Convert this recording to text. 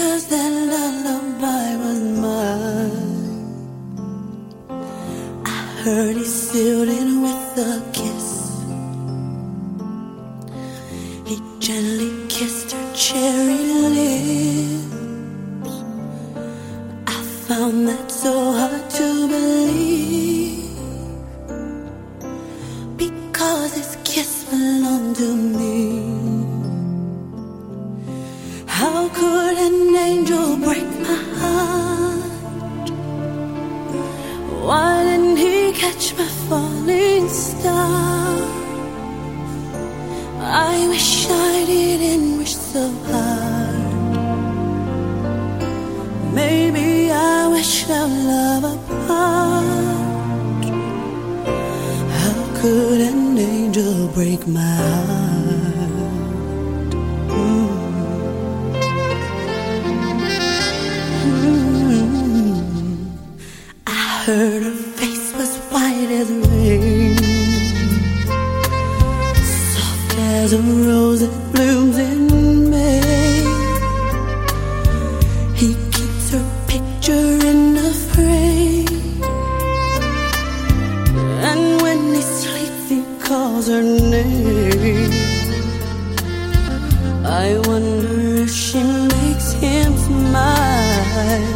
'cause that lullaby was mine. I heard he sealed it with a kiss. He gently kissed her cherry lips. I found that so hard to believe, because his kiss belonged to me. How could an angel break my heart? Why didn't he catch my falling star? I wish I didn't wish so hard. Maybe I wish our love apart. How could an angel break my heart? I heard her face was white as rain, soft as a rose that blooms in May. He keeps her picture in a frame, and when he sleeps he calls her name. I wonder if she makes him smile.